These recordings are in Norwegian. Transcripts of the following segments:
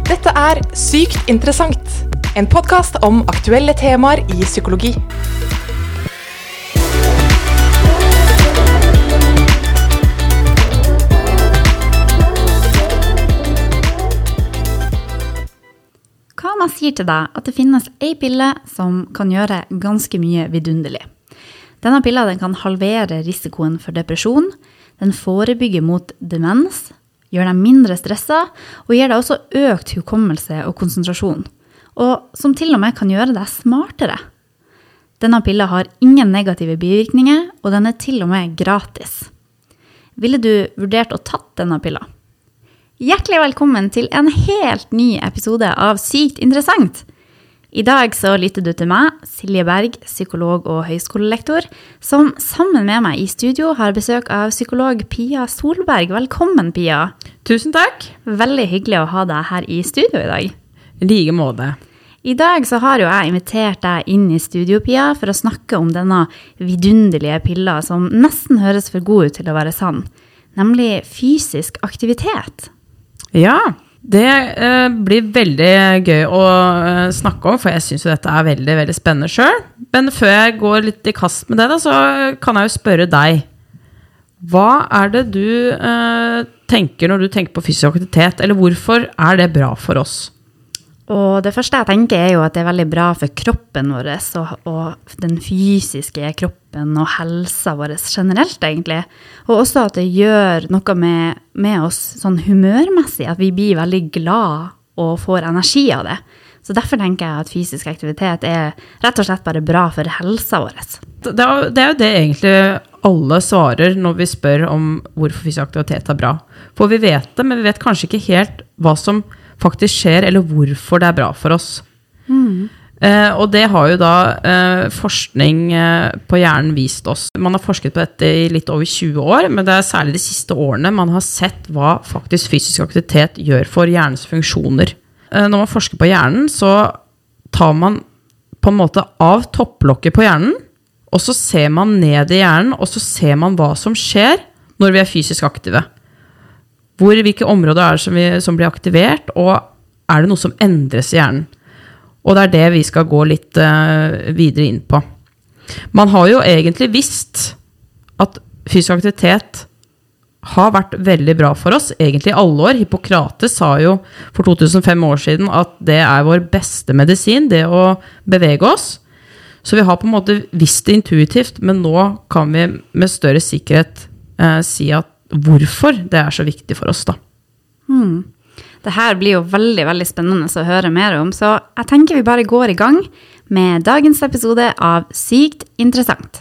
Dette Sykt interessant, en podcast om aktuelle temaer I psykologi. Hva man sier til deg at det finnes en pille som kan gjøre ganske mye vidunderlig. Denne pilla den kan halvere risikoen for depresjon, den forebygger mot demens, gjør deg mindre stresset, og gir deg også økt hukommelse og konsentrasjon, og som til og med kan gjøre deg smartere. Denne pilla har ingen negative bivirkninger, og den til og med gratis. Ville du vurdert å tatt denne pilla? Hjertelig velkommen til en helt ny episode av Sykt interessant. I dag så lytter du til meg, Silje Berg, psykolog og høyskolelektor, som sammen med meg I studio har besøk av psykolog Pia Solberg. Velkommen, Pia. Tusen takk. Veldig hyggelig å ha deg her I studio I dag. I like måte. I dag så har jo jeg invitert deg inn I studio, Pia, for å snakke om denne vidunderlige pilla som nesten høres for god ut til å være sann, nemlig fysisk aktivitet. Ja, det blir veldig gøy å snakke om, for jeg synes jo dette veldig, veldig spennende selv. Men før jeg går litt I kast med det da, så kan jeg jo spørre deg. Hva det du tenker når du tenker på fysisk aktivitet, eller hvorfor det bra for oss? Og det første jeg tenker jo at det veldig bra for kroppen vår og den fysiske kroppen og helsa vår generelt egentlig. Og også at det gjør noe med oss sånn humørmessig, at vi blir veldig glad og får energi av det. Så derfor tenker jeg at fysisk aktivitet rett og slett bare bra for helsa vår. Det jo det egentlig alle svarer når vi spør om hvorfor fysisk aktivitet bra. For vi vet det, men vi vet kanskje ikke helt hva som faktisk skjer, eller hvorfor det bra for oss. Og det har jo da forskning på hjernen vist oss. Man har forsket på dette I litt over 20 år, men det særlig de siste årene man har sett hva faktisk fysisk aktivitet gjør for hjernens funksjoner. Når man forsker på hjernen, så tar man på en måte av topplokket på hjernen, og så ser man ned I hjernen, og så ser man hva som skjer når vi fysisk aktive. Hvilke områder det som blir aktivert, og det noe som endres I hjernen? Og det det vi skal gå litt videre inn på. Man har jo egentlig visst at fysisk aktivitet har vært veldig bra for oss, egentlig I alle år. Hippokrates sa jo for 2005 år siden at det vår beste medisin, det å bevege oss. Så vi har på en måte visst det intuitivt, men nå kan vi med større sikkerhet si at hvorfor det så viktig for oss da. Det her blir jo veldig, veldig spennende å høre mer om, så jeg tenker vi bare går I gang med dagens episode av Sykt interessant.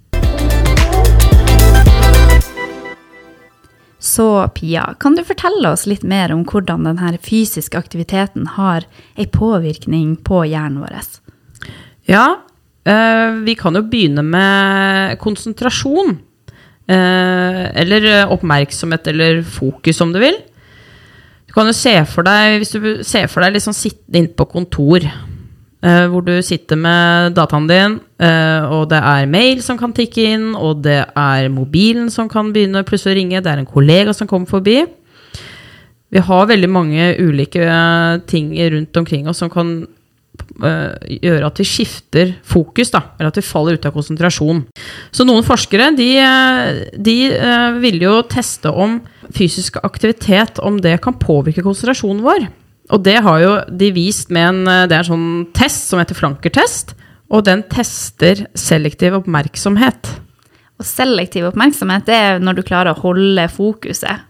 Så Pia, kan du fortelle oss litt mer om hvordan denne fysiske aktiviteten har en påvirkning på hjernen vår? Ja, vi kan jo begynne med konsentrasjon. Eller oppmerksomhet eller fokus om du vil. Du kan jo se for deg, hvis du ser for deg liksom sitte inn på kontor, hvor du sitter med dataen din, og det mail som kan tikke inn, og det mobilen som kan begynne plutselig å ringe, det en kollega som kommer forbi. Vi har veldig mange ulike ting rundt omkring oss som kan gjøre at vi skifter fokus da, eller at vi faller ut av konsentrasjon. Så noen forskere, de vil jo teste om fysisk aktivitet, om det kan påvirke konsentrasjonen vår. Og det har jo de vist med det en sånn test som heter Flanker-test, og den tester selektiv oppmerksomhet. Og selektiv oppmerksomhet, det når du klarer å holde fokuset.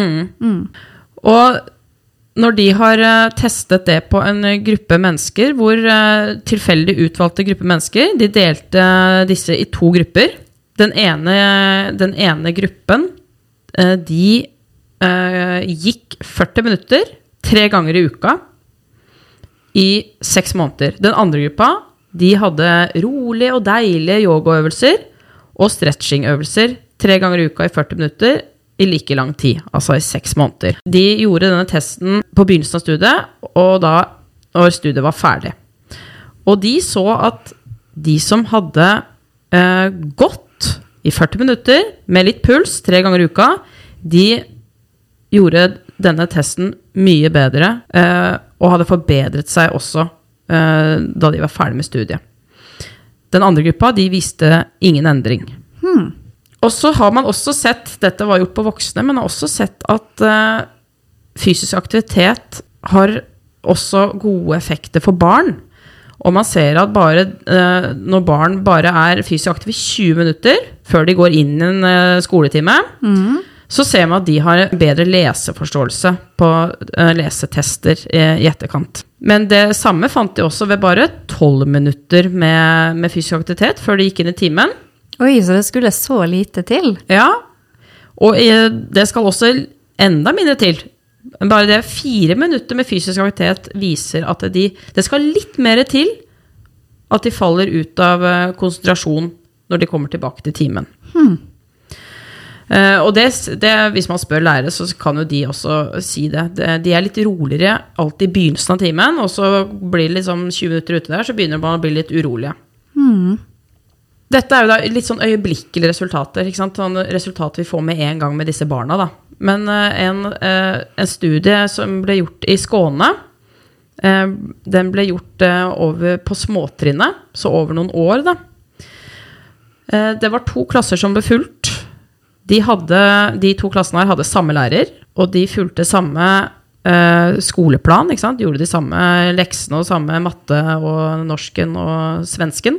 Og når de har testet det på en gruppe mennesker, hvor tilfeldig utvalgte gruppe mennesker, de delte disse I 2 grupper. Den ene gruppen, de gikk 40 minutter 3 ganger I uka I 6 måneder. Den andre gruppa, de hadde rolige og deilige yogaøvelser og stretchingøvelser 3 ganger I uka I 40 minutter I like lang tid, altså I 6 måneder. De gjorde denne testen på begynnelsen av studiet, og da når studiet var ferdig. Og de så at de som hadde gått I 40 minutter med litt puls 3 ganger I uka, de gjorde denne testen mye bedre, og hadde forbedret seg også da de var ferdig med studiet. Den andre gruppa, de viste ingen endring. Og så har man også sett, dette var gjort på voksne, men har også sett at fysisk aktivitet har også gode effekter for barn. Og man ser at bare når barn bare er fysisk aktive i 20 minutter før de går inn i en skoletime, så ser man at de har bedre leseforståelse på lesetester i etterkant. Men det samme fant de også ved bare 12 minutter med fysisk aktivitet før de gikk inn i timen. Oi, så det skulle så lite til? Ja, og det skal også enda mindre til. Bare det 4 minutter med fysisk aktivitet viser at det skal litt mer til at de faller ut av konsentrasjon når de kommer tilbake til timen. Og det, hvis man spør lærere, så kan jo de også si det. De er litt roligere alltid i begynnelsen av timen, og så blir det liksom 20 minutter ute der, så begynner man å bli litt urolige. Dette er jo da litt sånn øyeblikkelige resultater, ikke sant? Sånn resultater vi får med en gang med disse barna da. Men en studie som ble gjort i Skåne, den ble gjort over på småtrinnet, så over noen år da. Det var 2 klasser som ble fulgt. De 2 klassene her hadde samme lærer, og de fulgte samme skoleplan, ikke sant? De gjorde de samme leksene og samme matte og norsken og svensken.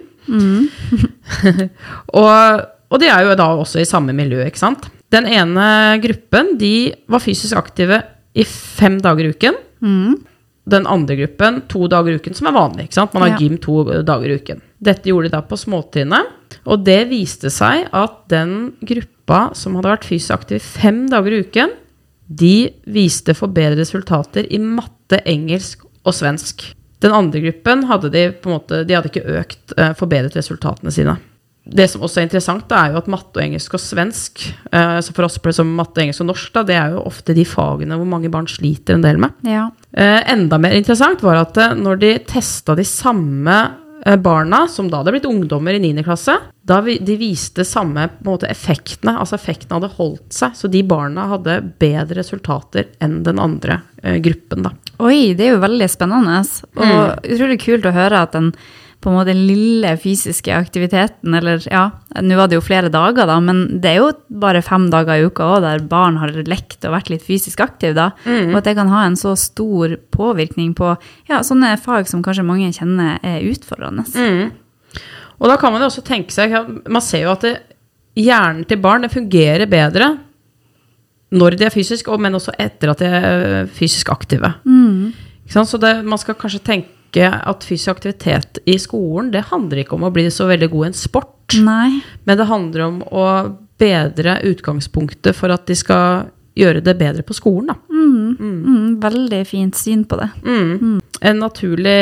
og de er jo da også i samme miljø, ikke sant? Den ene gruppen, de var fysisk aktive i 5 dager i uken. Den andre gruppen, 2 dager i uken, som er vanlig, ikke sant? Man har gym 2 dager i uken. Dette gjorde de da på småtrinnet, og det viste seg at den gruppa som hadde vært fysisk aktiv i 5 dager i uken, de viste forbedrede resultater i matte, engelsk og svensk. Den andre gruppen hadde de hadde ikke forbedret resultatene sine. Det som også er interessant da, er jo at matte og engelsk og svensk, så for oss som matte, engelsk og norsk da, det er jo ofte de fagene hvor mange barn sliter en del med. Ja. Enda mer interessant var at når de testet de samme barna, som da hadde blitt ungdommer i 9. klasse, da de viste samme på en måte effektene, altså effektene hadde holdt seg, så de barna hadde bedre resultater enn den andre gruppen da. Oi, det er jo veldig spennende, og utrolig kult å høre at den på en måte lille fysiske aktiviteten, eller ja, nå var det jo flere dager da, men det er jo bare 5 dager i uka også, der barn har lekt og vært litt fysisk aktiv da, og at det kan ha en så stor påvirkning på sånne fag som kanskje mange kjenner er utfordrende. Og da kan man jo også tenke seg, man ser jo at hjernen til barn det fungerer bedre når de er fysisk, men også etter at de er fysisk aktive. Ikke sant? Så man skal kanskje tenke at fysisk aktivitet i skolen, det handler ikke om å bli så veldig god i en sport. Nei. Men det handler om å bedre utgangspunktet for at de skal gjøre det bedre på skolen da. Veldig fint syn på det. En naturlig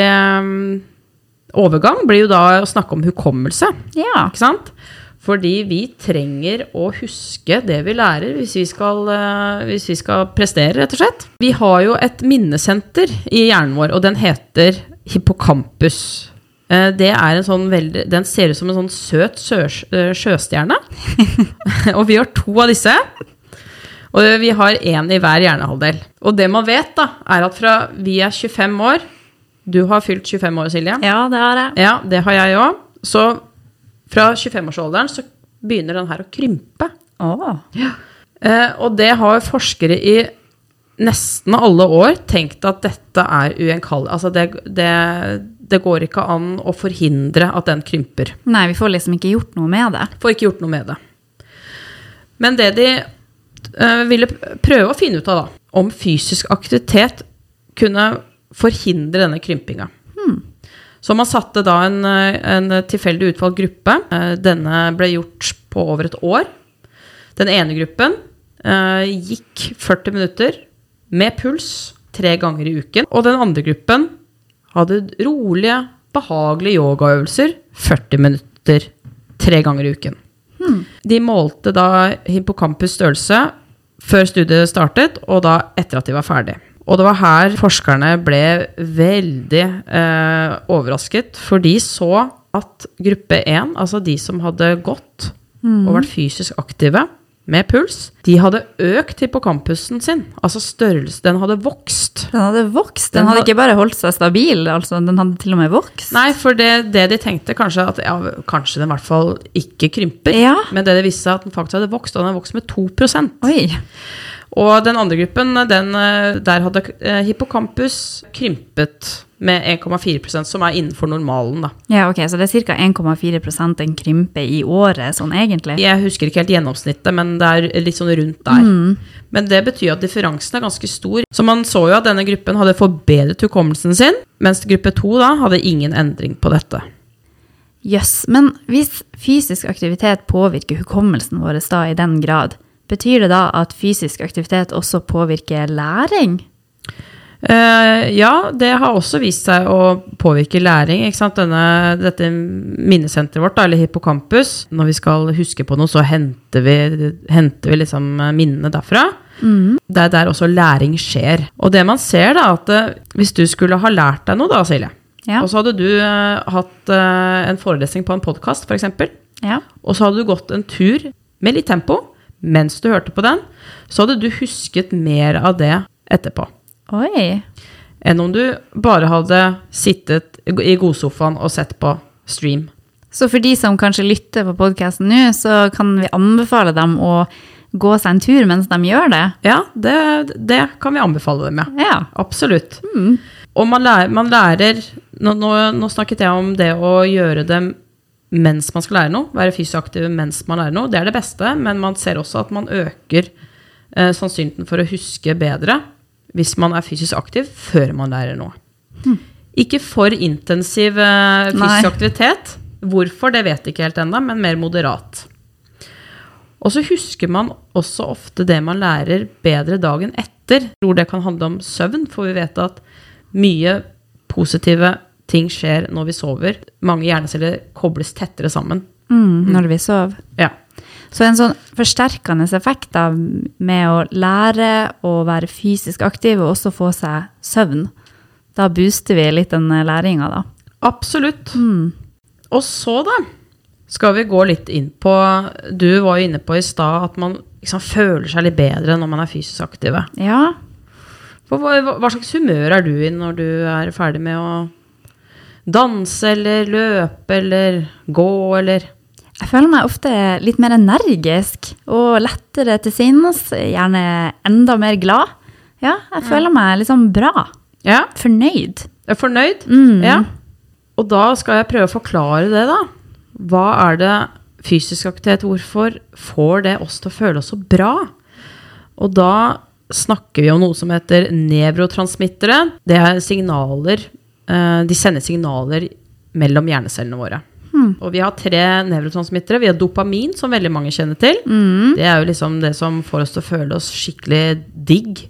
overgang blir jo da å snakke om hukommelse. Ja. Ikke sant? Fordi vi trenger å huske det vi lærer hvis vi skal prestere, rett og slett. Vi har jo et minnesenter i hjernen vår, og den heter hippocampus. Det er den ser ut som en sånn søt sjøstjerne. Og vi har 2 av disse. Og vi har 1 i hver hjernehalvdel. Og det man vet da, er at fra vi er 25 år, du har fylt 25 år, Silje. Ja, det har jeg. Ja, det har jeg også. Så fra 25-årsalderen så begynner den her å krympe. Ja. Og det har forskere i nesten alle år tenkt at dette er ugjenkallelig. Altså det går ikke an å forhindre at den krymper. Nei, vi får liksom ikke gjort noe med det. Får ikke gjort noe med det. Men det de ville prøve å finne ut av da, om fysisk aktivitet kunne forhindre denne krympinga. Så man satte da en tilfeldig utvalgt gruppe. Denne ble gjort på over et år. Den ene gruppen gikk 40 minutter med puls 3 ganger i uken. Og den andre gruppen hadde rolige, behagelige yogaøvelser 40 minutter 3 ganger i uken. De målte da hippocampus størrelse før studiet startet, og da etter at de var ferdige. Og det var her forskerne ble veldig overrasket, for de så at gruppe 1, altså de som hadde gått og vært fysisk aktive med puls, de hadde økt hippocampusen sin, altså størrelse, den hadde vokst. Den hadde vokst, den hadde ikke bare holdt seg stabil, altså den hadde til og med vokst. Nei, for det de tenkte kanskje at, kanskje den I hvert fall ikke krymper, men det viste seg at den faktisk hadde vokst, og den hadde vokst med 2%. Oi. Og den andre gruppen, der hadde hippocampus krympet med 1,4%, som innenfor normalen da. Ja, ok, så det cirka 1,4% en krympe I året, sånn egentlig? Jeg husker ikke helt gjennomsnittet, men det litt sånn rundt der. Men det betyr at differansen ganske stor. Så man så jo at denne gruppen hadde forbedret hukommelsen sin, mens gruppe 2 da hadde ingen endring på dette. Jøss, men hvis fysisk aktivitet påvirker hukommelsen vår da I den grad, betyr det da at fysisk aktivitet også påvirker læring? Ja, det har også vist seg å påvirke læring, ikke sant? Dette minnesenteret vårt, eller hippocampus, når vi skal huske på noe, så henter vi liksom minnene derfra. Det der også læring skjer. Og det man ser da, at hvis du skulle ha lært deg noe da, Silje, og så hadde du hatt en forelesning på en podcast, for eksempel, og så hadde du gått en tur med litt tempo, mens du hørte på den, så hadde du husket mer av det etterpå. Oi. Enn om du bare hadde sittet I godsofaen og sett på stream. Så for de som kanskje lytter på podcasten nå, så kan vi anbefale dem å gå seg en tur mens de gjør det? Ja, det kan vi anbefale dem, ja. Absolutt. Og man lærer nå snakket jeg om det å gjøre det mens man skal lære noe, være fysisk aktiv mens man lærer noe, det det beste, men man ser også at man øker sannsynligheten for å huske bedre hvis man fysisk aktiv før man lærer noe. Ikke for intensiv fysisk aktivitet. Hvorfor, det vet jeg ikke helt enda, men mer moderat. Og så husker man også ofte det man lærer bedre dagen etter. Jeg tror det kan handle om søvn, for vi vet at mye positive ting skjer når vi sover. Mange hjerneceller kobles tettere sammen. Når vi sover. Ja. Så en sånn forsterkende effekt da, med å lære å være fysisk aktiv og også få seg søvn, da booster vi litt den læringen da. Absolutt. Og så da, skal vi gå litt inn på, du var jo inne på I sted at man liksom føler seg litt bedre når man fysisk aktiv. Ja. Hva slags humør du I når du ferdig med å danse eller løpe eller gå eller? Jeg føler meg ofte litt mer energisk og lettere til sinns, gjerne enda mer glad. Ja, jeg føler meg liksom bra. Ja. Fornøyd. Fornøyd? Ja. Og da skal jeg prøve å forklare det da. Hva det fysisk aktivitet, hvorfor får det oss til å føle oss så bra? Og da snakker vi om noe som heter nevrotransmittere. Det signaler, de sender signaler mellom hjernecellene våre. Og vi har 3 nevrotransmittere. Vi har dopamin, som veldig mange kjenner til. Det jo liksom det som får oss til å føle oss skikkelig digg.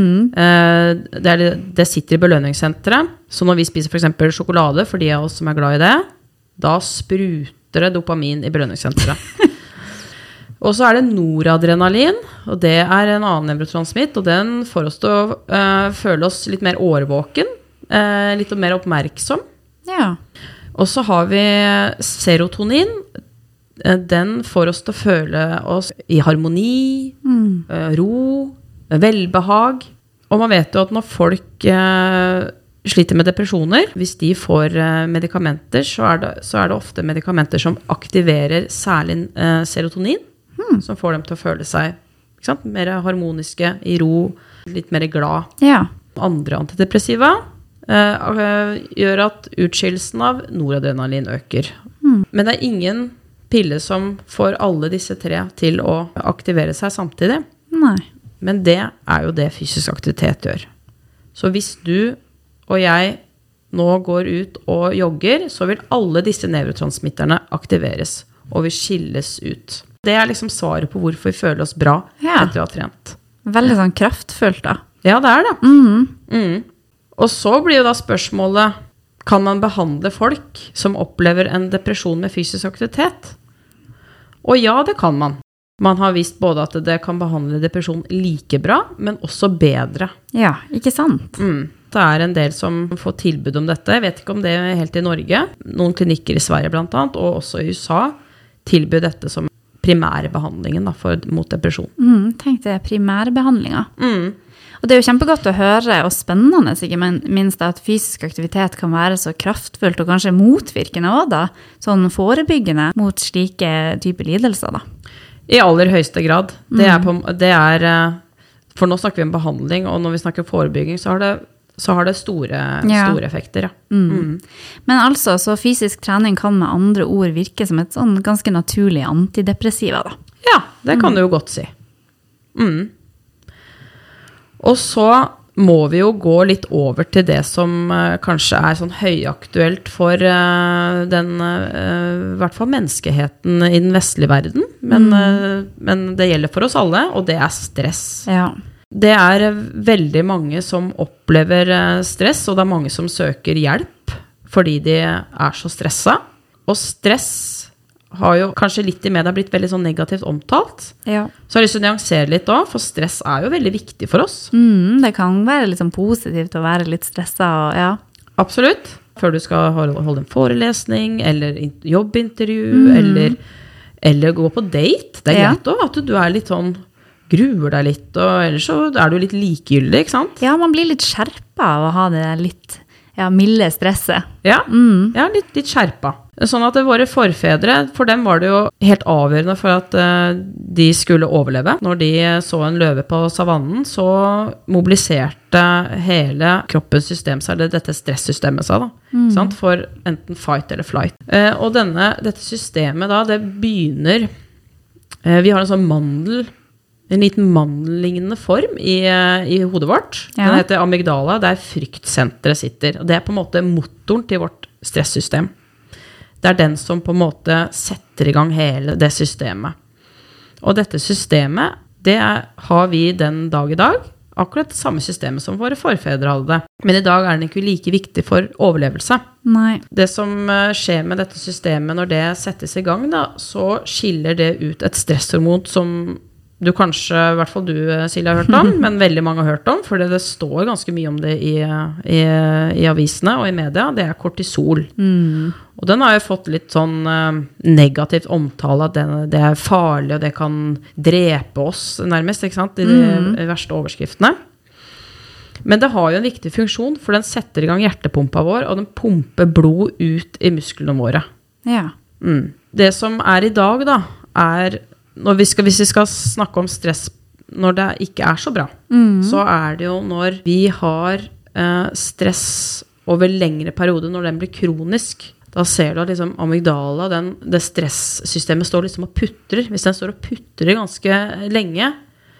Det sitter I belønningssenteret. Så når vi spiser for eksempel sjokolade, for de av oss som glad I det, da spruter det dopamin I belønningssenteret. Og så det noradrenalin, og det en annen nevrotransmitt, og den får oss til å føle oss litt mer årvåken, litt mer oppmerksom. Ja. Og så har vi serotonin. Den får oss til å føle oss I harmoni, ro, velbehag. Og man vet jo at når folk sliter med depresjoner, hvis de får medikamenter, så det ofte medikamenter som aktiverer særlig serotonin, som får dem til å føle seg ikke sant, mer harmoniske, I ro, litt mer glad. Ja. Andre antidepressiva gjør at utskillelsen av noradrenalin øker. Men det ingen pille som får alle disse 3 til å aktivere seg samtidig. Nei. Men det jo det fysisk aktivitet gjør. Så hvis du og jeg nå går ut og jogger, så vil alle disse nevrotransmitterne aktiveres og vil skilles ut. Det liksom svaret på hvorfor vi føler oss bra etter å ha trent. Veldig sånn kraftfullt da. Ja, det det. Og så blir jo da spørsmålet, kan man behandle folk som opplever en depresjon med fysisk aktivitet? Og ja, det kan man. Man har vist både at det kan behandle depresjon like bra, men også bedre. Ja, ikke sant? Det en del som får tilbud om dette. Jeg vet ikke om det helt I Norge. Noen klinikker I Sverige blant annet, og også I USA, tilbyr dette som primærbehandlingen da, mot depresjon. Tenk det, primærbehandlingen. Og det jo kjempegodt å høre, og spennende, ikke minst at fysisk aktivitet kan være så kraftfullt og kanskje motvirkende også da, sånn forebyggende mot slike typer lidelser da. I aller høyeste grad. For nå snakker vi om behandling, og når vi snakker forebygging, så har det store effekter. Ja. Men altså, så fysisk trening kan med andre ord virke som et sånn ganske naturlig antidepressiva da. Ja, det kan du jo godt si. Og så må vi jo gå litt over til det som kanskje sånn høyaktuelt for i hvert fall menneskeheten i den vestlige verden, men det gjelder for oss alle, og det stress. Ja. Det veldig mange som opplever stress, og det mange som søker hjelp fordi de så stresset. Og stress har jo kanskje litt i media blitt veldig sånn negativt omtalt. Ja. Så jeg har lyst til å nyansere litt også, for stress jo veldig viktig for oss. Det kan være litt sånn positivt å være litt stresset. Og, ja. Absolutt. Før du skal holde en forelesning, eller jobbintervju, eller gå på date. Det greit også at du litt sånn, gruer deg litt, og ellers så du litt likegyldig, ikke sant? Ja, man blir litt skjerpet av å ha det litt milde stresset. Ja, litt skjerpet. Sånn at våre forfedre, for dem var det jo helt avgjørende for at de skulle overleve. Når de så en løve på savannen, så mobiliserte hele kroppens system seg, eller dette stresssystemet seg da, sant? For enten fight eller flight. Og dette systemet da, det begynner, vi har en sånn en liten mandellignende form i hodet vårt. Den heter amygdala, der fryktsenteret sitter. Og det på en måte motoren til vårt stresssystem. Det den som på en måte setter i gang hele det systemet. Og dette systemet, det har vi den dag i dag, akkurat det samme systemet som våre forfedre hadde det. Men i dag den ikke like viktig for overlevelse. Nei. Det som skjer med dette systemet når det settes i gang, da, så skiller det ut et stresshormon som du kanskje, i hvert fall du, Silje, har hørt om, men veldig mange har hørt om, for det står ganske mye om det i avisene og i media, det kortisol. Og den har jo fått litt sånn negativt omtale, at det farlig, og det kan drepe oss nærmest, ikke sant, i de verste overskriftene. Men det har jo en viktig funksjon, for den setter i gang hjertepumpa vår, og den pumper blod ut i musklene våre. Ja. Det som i dag da, hvis vi skal snakke om stress når det ikke så bra, så det jo når vi har stress over lengre perioder, når den blir kronisk, da ser du at liksom amygdala, det stresssystemet står liksom og putrer. Hvis den står og putrer ganske lenge,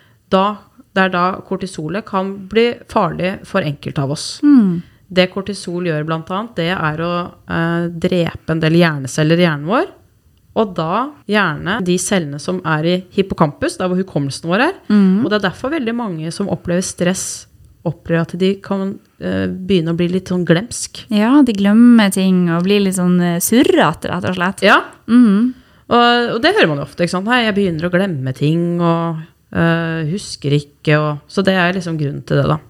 da kortisolet kan bli farlig for enkelt av oss. Det kortisol gjør blant annet, det å drepe en del hjerneceller i hjernen vår, og da gjerne de cellene som i hippocampus, der hvor hukommelsen vår og det derfor veldig mange som opplever stress, opplever at de kan begynne å bli litt sånn glemsk. Ja, de glemmer ting og blir litt sånn surrete, rett og slett. Ja, og det hører man jo ofte, ikke sant? Nei, jeg begynner å glemme ting, og husker ikke, så det liksom grunnen til det da.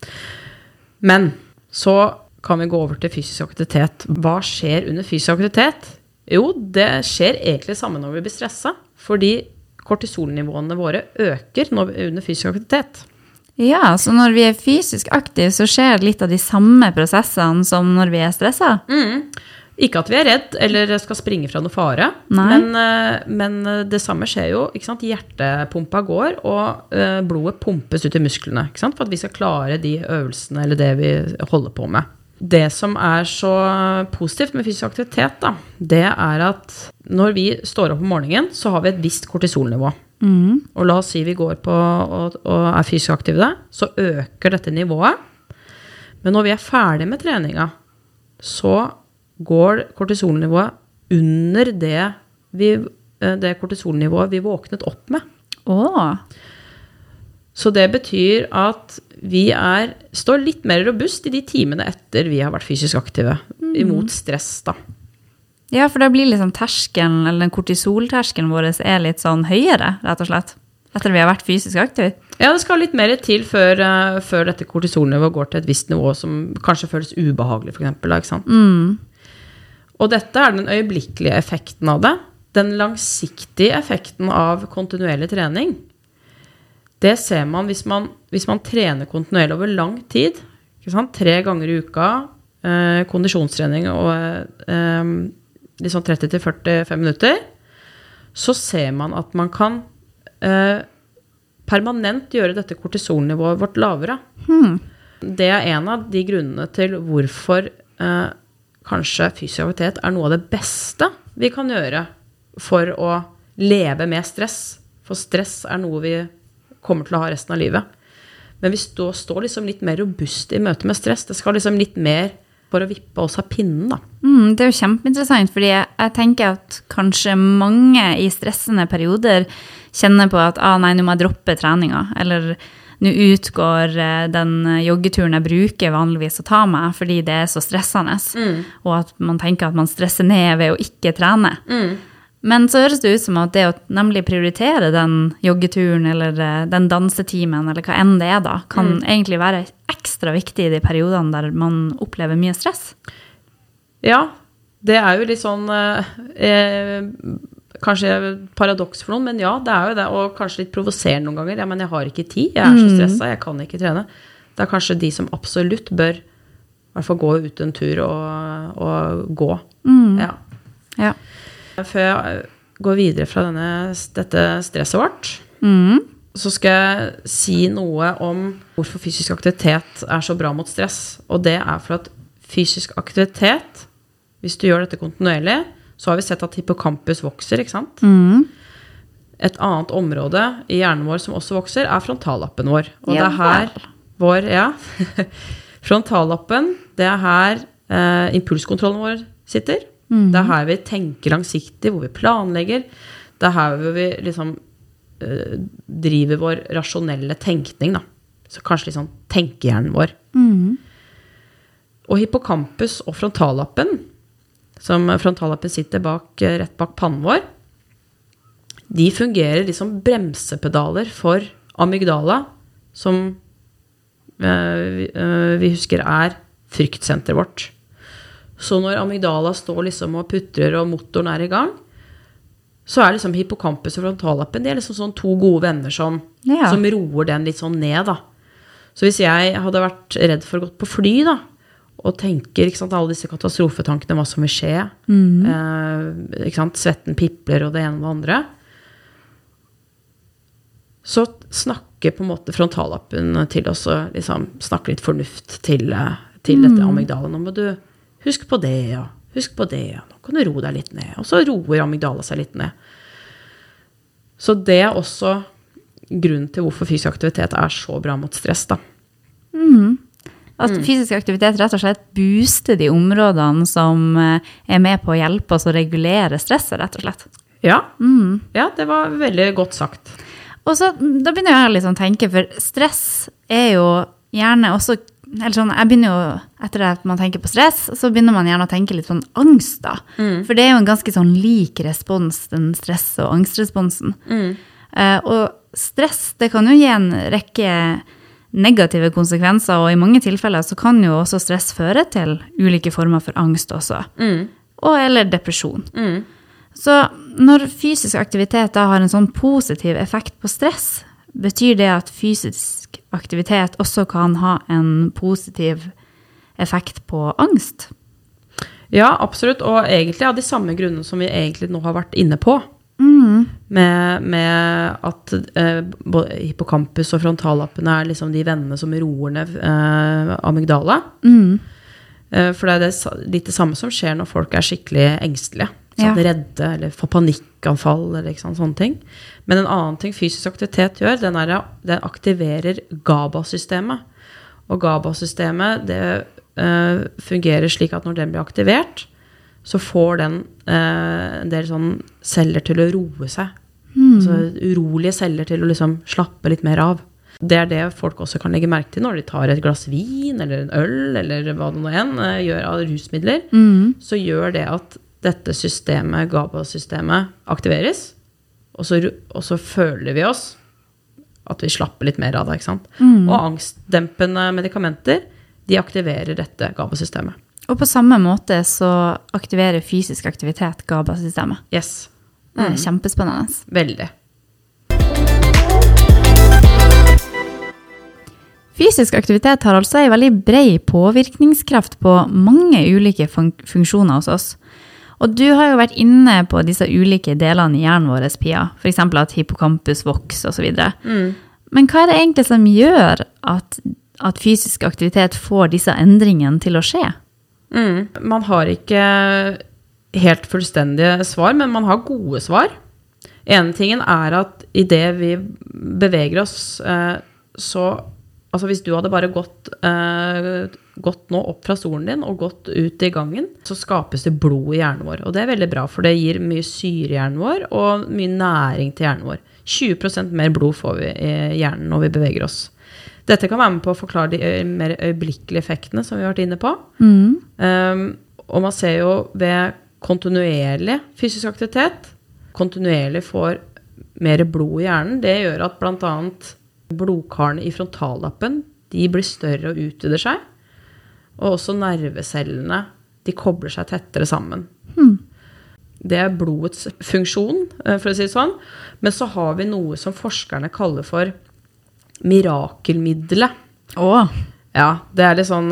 Men så kan vi gå over til fysisk aktivitet. Hva skjer under fysisk aktivitet? Jo, det skjer egentlig sammen når vi blir stresset, fordi kortisolnivåene våre øker under fysisk aktivitet. Ja, så når vi fysisk aktive, så skjer litt av de samme prosessene som når vi stresset? Ikke at vi redd, eller skal springe fra noe fare, men det samme skjer jo, ikke sant? Hjertepumpa går, og blodet pumpes ut i musklene, ikke sant? For at vi skal klare de øvelsene, eller det vi holder på med. Det som så positivt med fysisk aktivitet, da, det at når vi står opp om morgenen, så har vi et visst kortisolnivå. Og la oss si vi går på og fysisk aktive, så øker dette nivået. Men når vi ferdig med treninga, så går kortisolnivået under det kortisolnivået vi våknet opp med. Så det betyr at vi står litt mer robust i de timene etter vi har vært fysisk aktive, imot stress da. Ja, for da blir liksom terskelen, eller den kortisolterskelen vår litt sånn høyere, rett og slett, etter vi har vært fysisk aktive. Ja, det skal litt mer til før dette kortisolnivået går til et visst nivå som kanskje føles ubehagelig, for eksempel, ikke sant? Og dette den øyeblikkelige effekten av det, den langsiktige effekten av kontinuerlig trening, det ser man hvis man trener kontinuerlig over lang tid, ikke sant? 3 ganger I uka, kondisjonstrening og liksom 30-45 minutter, så ser man at man kan permanent gjøre dette kortisolnivået vårt lavere. Det en av de grunnene til hvorfor kanskje fysisk aktivitet noe av det beste vi kan gjøre for å leve med stress. For stress noe vi kommer til å ha resten av livet. Men vi står liksom litt mer robust I møte med stress. Det skal liksom litt mer for å vippe oss av pinnen, da. Det jo kjempeinteressant, fordi jeg tenker at kanskje mange I stressende perioder kjenner på at nei, nå må jeg droppe treninga, eller nå utgår den joggeturen jeg bruker vanligvis å ta meg, fordi det så stressende, og at man tenker at man stresser ned ved å ikke trene. Men så høres det ut som at det å nemlig prioritere den joggeturen, eller den dansetimen, eller hva enn det da, kan egentlig være ekstra viktig I de periodene der man opplever mye stress. Ja, det jo litt sånn, kanskje paradoks for noen, men ja, det jo det, og kanskje litt provoserende noen ganger. Ja, men jeg har ikke tid, jeg så stresset, jeg kan ikke trene. Det kanskje de som absolutt bør I hvert fall gå ut en tur og gå. Ja. Før jeg går videre fra dette stresset vårt, så skal jeg si noe om hvorfor fysisk aktivitet så bra mot stress. Og det for at fysisk aktivitet, hvis du gjør dette kontinuerlig, så har vi sett at hippocampus vokser, ikke sant? Et annet område I hjernen vår som også vokser, frontallappen vår. Og det her vår, frontallappen, det her impulskontrollen vår sitter. Det her vi tenker langsiktig, hvor vi planlegger. Det her hvor vi liksom driver vår rasjonelle tenkning, da. Så kanskje liksom tenkehjernen vår. Og hippocampus og frontallappen, som frontallappen sitter rett bak pannen vår, de fungerer liksom bremsepedaler for amygdala, som vi husker fryktsenteret vårt. Så når amygdala står liksom og putrer og motoren I gang, så liksom hippocampus og frontallappen, de liksom sånn 2 gode venner som roer den litt sånn ned, da. Så hvis jeg hadde vært redd for å gå på fly, da, og tenker, ikke sant, alle disse katastrofetankene, hva som vil skje, ikke sant, svetten pipler og det ene og det andre, så snakker på en måte frontallappen til oss, og liksom snakker litt fornuft til dette amygdala. Nå må du husk på det, ja. Husk på det, ja. Nå kan du roe deg litt ned. Og så roer amygdala seg litt ned. Så det også grunnen til hvorfor fysisk aktivitet så bra mot stress, da. At fysisk aktivitet rett og slett booster de områdene som med på å hjelpe oss å regulere stresset, rett og slett. Ja, ja, det var veldig godt sagt. Og så, da begynner jeg liksom å tenke, for stress jo gjerne også, eller sånn, jeg begynner jo, etter at man tenker på stress, så begynner man gjerne å tenke litt sånn angst da. For det jo en ganske sånn lik respons, den stress- og angstresponsen. Og stress, det kan jo gi en rekke negative konsekvenser, og I mange tilfeller så kan jo også stress føre til ulike former for angst også. Og eller depresjon. Så når fysisk aktivitet da har en sånn positiv effekt på stress, betyr det at fysisk aktivitet også kan ha en positiv effekt på angst? Ja, absolutt, og egentlig av de samme grunnene som vi egentlig nå har vært inne på. Med at både hippocampus og frontallappen liksom de vennene som roer ned amygdala. For det litt det samme som skjer når folk skikkelig engstelige. Sånn, redde, eller får panikkanfall, eller ikke sånne ting. Men en annen ting fysisk aktivitet gjør, den aktiverer GABA-systemet. Og GABA-systemet, det fungerer slik at når den blir aktivert, så får den en del sånn celler til å roe seg. Altså urolige celler til å liksom slappe litt mer av. Det det folk også kan legge merke til når de tar et glass vin, eller en øl, eller hva det nå gjør av rusmidler, så gjør det at dette systemet, GABA-systemet, aktiveres, og så føler vi oss at vi slapper litt mer av det, ikke sant? Og angstdempende medikamenter, de aktiverer dette GABA-systemet. Og på samme måte så aktiverer fysisk aktivitet GABA-systemet. Yes. Det kjempespennende. Veldig. Fysisk aktivitet har altså en veldig bred påvirkningskraft på mange ulike funksjoner hos oss. Og du har jo vært inne på disse ulike delene i hjernen vår, Pia. For eksempel at hippocampus vokser og så videre. Men hva er det egentlig som gjør at fysisk aktivitet får disse endringene til å skje? Man har ikke helt fullstendige svar, men man har gode svar. En tingen er at i det vi beveger oss, altså hvis du hadde bare gått nå opp fra stolen din og gått ut i gangen, så skapes det blod i hjernen vår. Og det er veldig bra, for det gir mye syre i hjernen vår og mye næring til hjernen vår. 20% mer blod får vi i hjernen når vi beveger oss. Dette kan være med på å forklare de mer øyeblikkelige effektene som vi har vært inne på. Og man ser jo ved kontinuerlig fysisk aktivitet, kontinuerlig får mer blod i hjernen. Det gjør at blant annet blodkarene i frontallappen, de blir større og utvider seg. Og også nervecellene, de kobler seg tettere sammen. Det er blodets funksjon, for å si det sånn. Men så har vi noe som forskerne kaller for mirakelmiddelet. Ja, det er litt sånn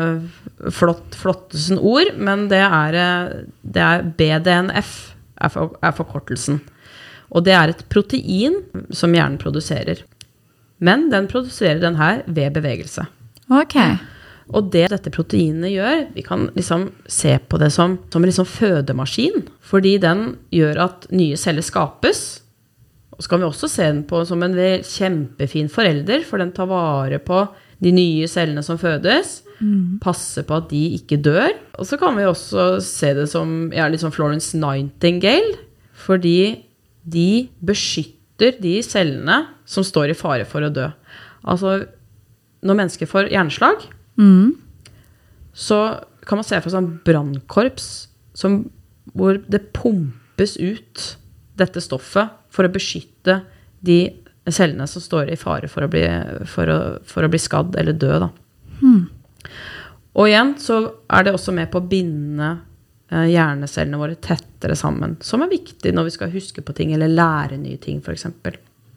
flottesen ord, men det er BDNF, er forkortelsen. Og det er et protein som hjernen produserer. Men den produserer den her ved bevegelse. Ok. Og det dette proteinet gjør, vi kan liksom se på det som en liksom fødemaskin, fordi den gjør at nye celler skapes. Og så kan vi også se den på som en kjempefin forelder, for den tar vare på de nye cellene som fødes, passer på at de ikke dør. Og så kan vi også se det som litt sånn Florence Nightingale, fordi de beskytter de cellene som står i fare for å dø. Altså, når mennesker får hjerneslag, så kan man se for sånn brandkorps hvor det pumpes ut dette stoffet for å beskytte de cellene som står i fare for å bli skadd eller dø. Da. Og igjen så er det også med på å binde hjernecellene våre tettere sammen, som er viktig når vi skal huske på ting eller lære nye ting, for eksempel.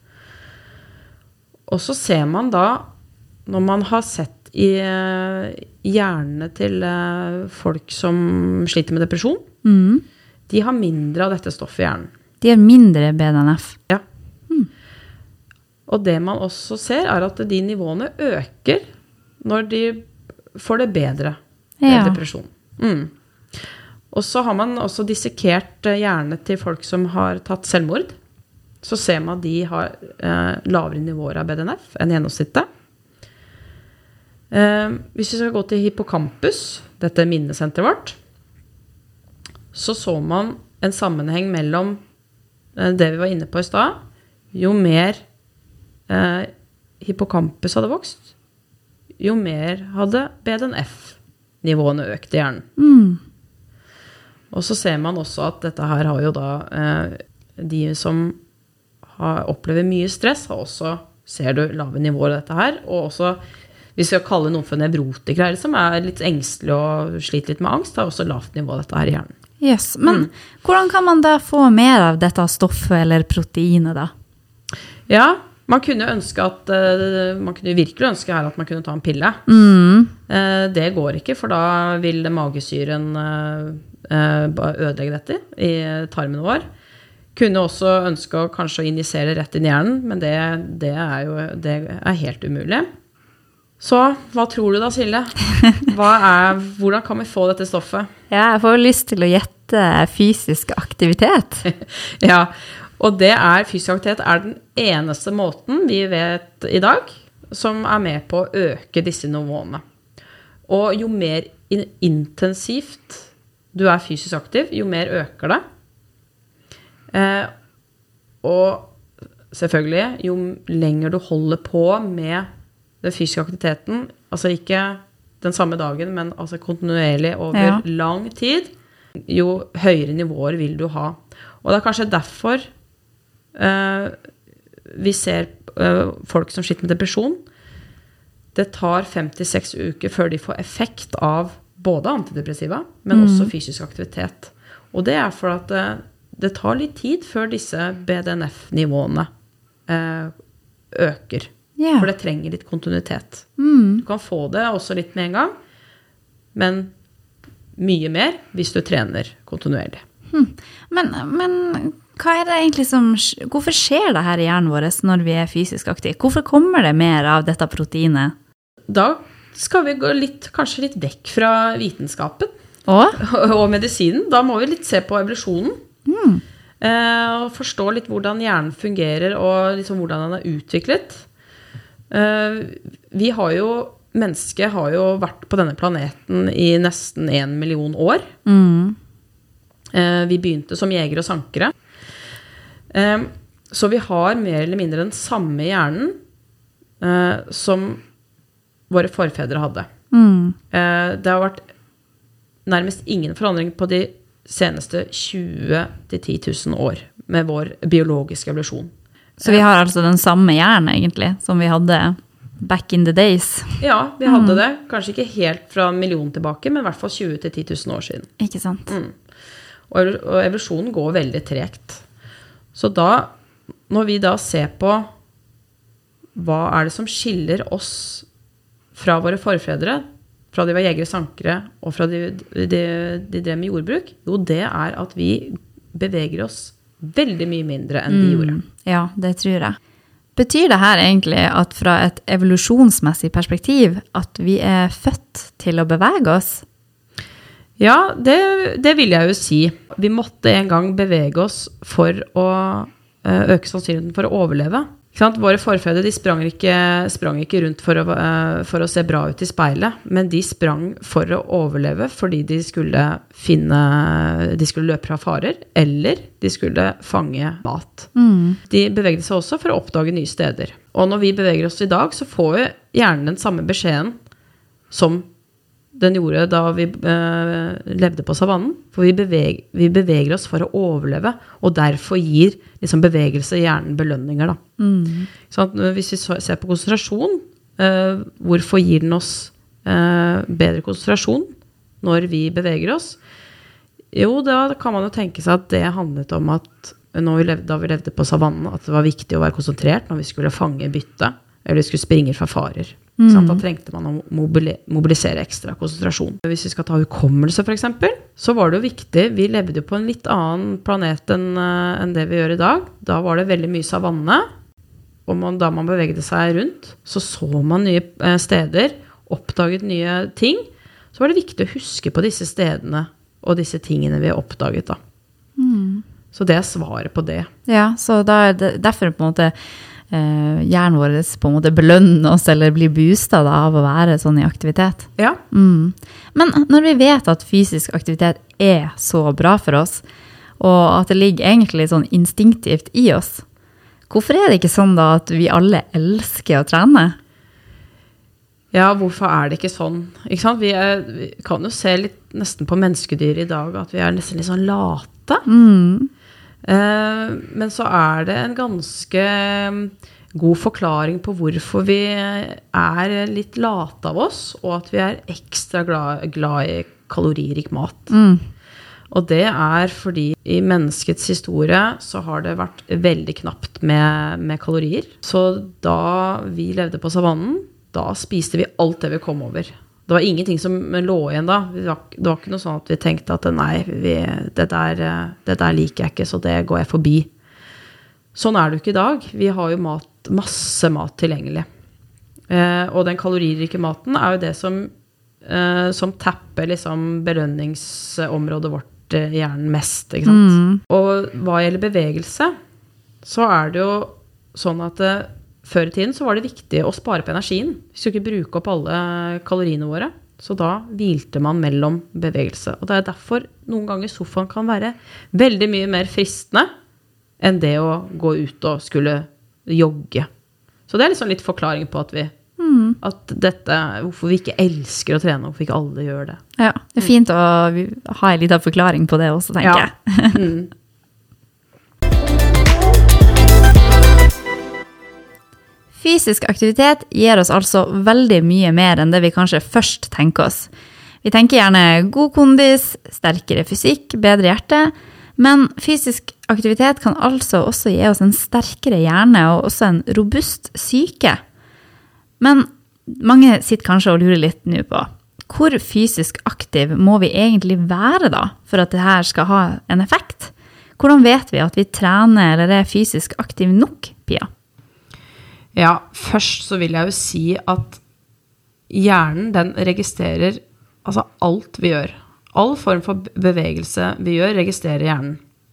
Og så ser man da, når man har sett i hjernene til folk som sliter med depresjon, de har mindre av dette stoffet i hjernen. De har mindre BDNF. Ja. Og det man også ser er at de nivåene øker når de får det bedre med depresjon. Og så har man også dissekert hjerne til folk som har tatt selvmord. Så ser man at de har lavere nivåer av BDNF enn gjennomsnittet. Hvis vi skal gå til hippocampus, dette minnesenteret vårt, så man en sammenheng mellom det vi var inne på i sted. Jo mer hippocampus hadde vokst, jo mer hadde BDNF-nivåene økt i hjernen. Og så ser man også at dette her har jo da de som opplever mye stress, har også, ser du, lave nivåer av dette her, og også hvis vi skal kalle noen for nevrotikere, som er litt engstelig og sliter litt med angst, har også lavt nivå av dette her i hjernen. Yes, men hvordan kan man da få mer av dette stoffet eller proteinet da? Ja, man kunne virkelig ønske her at man kunne ta en pille. Det går ikke, for da vil magesyren ødelegge dette i tarmen vår. Kunne også ønske å kanskje injisere rett inn i hjernen, men det er helt umulig. Så, hva tror du da, Silje? Hvordan kan vi få dette stoffet? Ja, jeg får lyst til å gjette fysisk aktivitet. Ja, og fysisk aktivitet er den eneste måten vi vet i dag som er med på å øke disse nivåene. Og jo mer intensivt du er fysisk aktiv, jo mer øker det. Og selvfølgelig, jo lenger du holder på med den fysiske aktiviteten, altså ikke den samme dagen, men altså kontinuerlig over lang tid, jo høyere nivåer vil du ha. Og det er kanskje derfor vi ser folk som sliter med depresjon. Det tar 5-6 uker før de får effekt av både antidepressiva, men også fysisk aktivitet. Og det er for at det tar litt tid før disse BDNF-nivåene øker. Ja. For det trenger litt kontinuitet. Du kan få det også litt med en gang, men mye mer hvis du trener kontinuerlig. Men hva det egentlig hvorfor skjer det her i hjernen vår når vi fysisk aktive? Hvorfor kommer det mer av dette proteinet? Da skal vi gå kanskje litt vekk fra vitenskapen og medisinen. Da må vi litt se på evolusjonen. Og forstå litt hvordan hjernen fungerer og liksom hvordan den er utviklet. Mennesket har jo vært på denne planeten i nesten 1 million år. Vi begynte som jegere og sankere. Så vi har mer eller mindre den samme hjernen som våre forfedre hadde. Det har vært nærmest ingen forandring på de seneste 20-10 000 år med vår biologiske evolusjon. Så vi har altså den samme hjernen egentlig, som vi hadde back in the days. Ja, vi hadde det. Kanskje ikke helt fra 1 million tilbake, men i hvert fall 20-10 000 år siden. Ikke sant? Og evolusjonen går veldig tregt. Så da, når vi da ser på hva det som skiller oss fra våre forfedre, fra de var jegere sankere, og fra de drev med jordbruk, jo, det at vi beveger oss veldig mye mindre enn de gjorde. Ja, det tror jeg. Betyr det her egentlig at fra et evolusjonsmessig perspektiv at vi født til å bevege oss? Ja, det vil jeg jo si. Vi måtte en gang bevege oss for å øke sannsynligheten for å overleve. Våre forfedre de sprang ikke rundt for å se bra ut i speilet, men de sprang for å overleve fordi de skulle løpe fra farer, eller de skulle fange mat. De bevegde seg også for å oppdage nye steder. Og når vi beveger oss i dag, så får jo hjernen den samme beskjeden som den gjorde da vi levde på savannen. For vi beveger oss for å overleve, og derfor gir liksom bevegelse i hjernen belønninger. Så hvis vi ser på konsentrasjon, hvorfor gir den oss bedre konsentrasjon når vi beveger oss? Jo, da kan man jo tenke seg at det handlet om at da vi levde på savannen, at det var viktig å være konsentrert når vi skulle fange bytte, eller vi skulle springe fra farer. Da trengte man å mobilisere ekstra konsentrasjon. Hvis vi skal ta hukommelse for eksempel, så var det jo viktig. Vi levde jo på en litt annen planet enn det vi gjør i dag. Da var det veldig mye savanne, og da man bevegde seg rundt, så man nye steder, oppdaget nye ting. Så var det viktig å huske på disse stedene og disse tingene vi har oppdaget da. Så det svaret på det. Ja, så da det derfor på en måte hjernen vår på en måte belønner oss eller blir boostet da, av å være sånn i aktivitet. Ja. Men når vi vet at fysisk aktivitet så bra for oss, og at det ligger egentlig sånn instinktivt i oss, hvorfor det ikke sånn da at vi alle elsker å trene? Ja, hvorfor det ikke sånn? Ikke sant? Vi kan jo se litt nesten på menneskedyr i dag, at vi nesten litt sånn late. Men så det en ganske god forklaring på hvorfor vi litt late av oss, og at vi ekstra glad i kaloririk mat. Og det fordi i menneskets historie så har det vært veldig knapt med kalorier. Så da vi levde på savannen, da spiste vi alt det vi kom over. Det var ingenting som lå igjen da. Det var ikke noe sånn at vi tenkte at nei, det der liker jeg ikke, så det går jeg forbi. Sånn det jo ikke i dag. Vi har jo masse mat tilgjengelig. Og den kaloririke maten jo det som tapper liksom belønningsområdet vårt i hjernen mest, ikke sant? Og hva gjelder bevegelse, så det jo sånn at før i tiden så var det viktig å spare på energien. Vi skulle ikke bruke opp alle kaloriene våre. Så da hvilte man mellom bevegelse. Og det derfor noen ganger sofaen kan være veldig mye mer fristende enn det å gå ut og skulle jogge. Så det liksom litt forklaring på at at hvorfor vi ikke elsker å trene, hvorfor ikke alle gjør det. Ja, det fint å ha en liten forklaring på det også, tenker jeg. Fysisk aktivitet gir oss altså veldig mye mer enn det vi kanskje først tenker oss. Vi tenker gjerne god kondis, sterkere fysikk, bedre hjerte, Men fysisk aktivitet kan altså også gi oss en sterkere hjerne og også en robust syke. Men mange sitter kanskje og lurer litt nå på, hvor fysisk aktiv må vi egentlig være da, for at dette skal ha en effekt? Hvordan vet vi at vi trener eller er fysisk aktiv nok, Pia? Ja, først så vil jeg jo si at hjernen, den registrerer altså alt vi gjør. All form for bevegelse vi gjør, registrerer hjernen.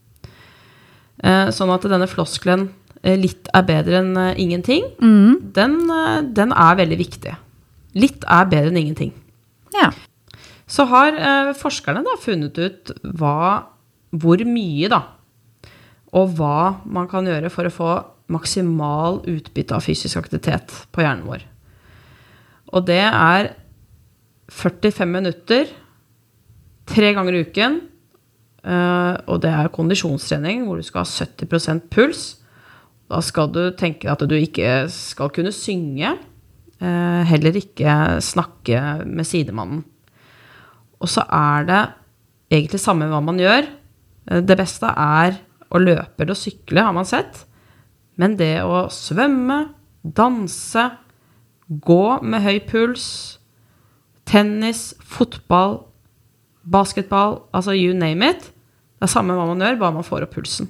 Sånn at denne floskelen litt er bedre enn ingenting, den er veldig viktig. Litt er bedre enn ingenting. Ja. Så har forskerne da funnet ut hvor mye da, og hva man kan gjøre for å få maksimal utbytte av fysisk aktivitet på hjernen vår. Og det er 45 minutter, 3 ganger i uken, og det er kondisjonstrening hvor du skal ha 70% puls. Da skal du tenke at du ikke skal kunne synge, heller ikke snakke med sidemannen. Og så er det egentlig samme hva man gjør. Det beste er å løpe eller sykle, har man sett. Men det å svømme, danse, gå med høy puls, tennis, fotball, basketball, altså you name it. Det er samme hva man gjør, bare man får opp pulsen.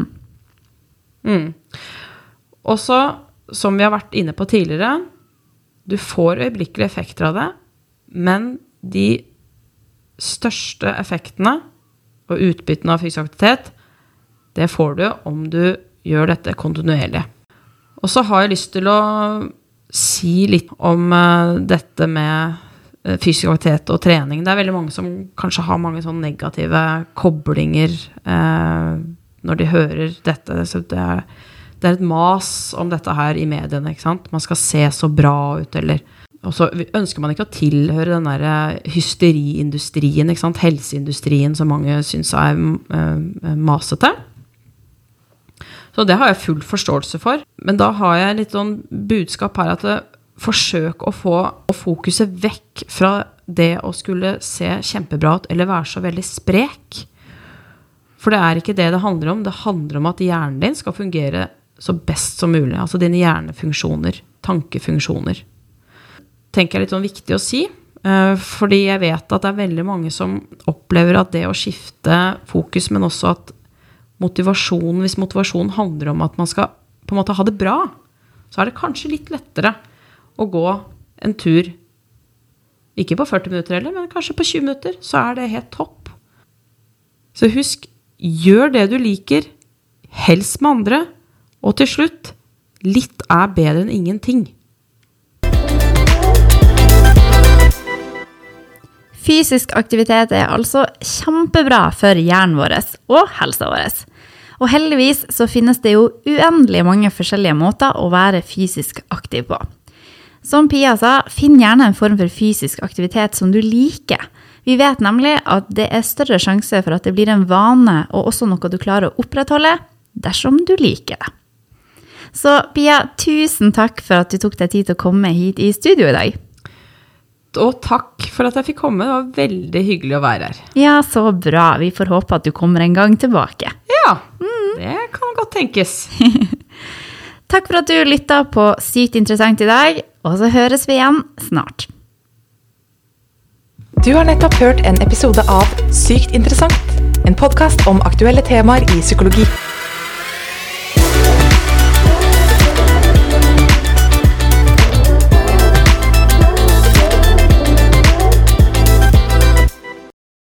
Og så, som vi har vært inne på tidligere, du får øyeblikkelige effekter av det, men de største effektene og utbyttene av fysisk aktivitet, det får du om du gjør dette kontinuerlig. Og så har jeg lyst til å si litt om dette med fysisk aktivitet og trening. Det er veldig mange som kanskje har mange sånne negative koblinger når de hører dette. Så det er et mas om dette her i mediene, ikke sant? Man skal se så bra ut, og så ønsker man ikke å tilhøre den der hysteriindustrien, ikke sant? Helseindustrien som mange synes er masete. Så det har jeg full forståelse for. Men da har jeg litt sånn budskap her at forsøk å få fokuset vekk fra det å skulle se kjempebra ut eller være så veldig sprek. For det er ikke det det handler om. Det handler om at hjernen din skal fungere så best som mulig. Altså dine hjernefunksjoner, tankefunksjoner. Tenker jeg litt sånn viktig å si. Fordi jeg vet at det er veldig mange som opplever at det å skifte fokus, men også at hvis motivasjon handler om at man skal på en måte ha det bra, så er det kanskje litt lettere å gå en tur, ikke på 40 minutter heller, men kanskje på 20 minutter, så er det helt topp. Så husk, gjør det du liker, helst med andre, og til slutt, litt er bedre enn ingenting. Fysisk aktivitet er altså kjempebra for hjernen vår og helsa vår. Og heldigvis så finnes det jo uendelig mange forskjellige måter å være fysisk aktiv på. Som Pia sa, finn gjerne en form for fysisk aktivitet som du liker. Vi vet nemlig at det er større sjanse for at det blir en vane og også noe du klarer å opprettholde dersom du liker det. Så Pia, tusen takk for at du tok deg tid til å komme hit i studio i dag. Og takk for at jeg fikk komme. Det var veldig hyggelig å være her. Ja, så bra. Vi får håpe at du kommer en gang tilbake. Ja, det kan godt tenkes. Takk for at du lyttet på Sykt interessant i dag, og så høres vi igjen snart. Du har nettopp hørt en episode av Sykt interessant, en podcast om aktuelle temaer i psykologi.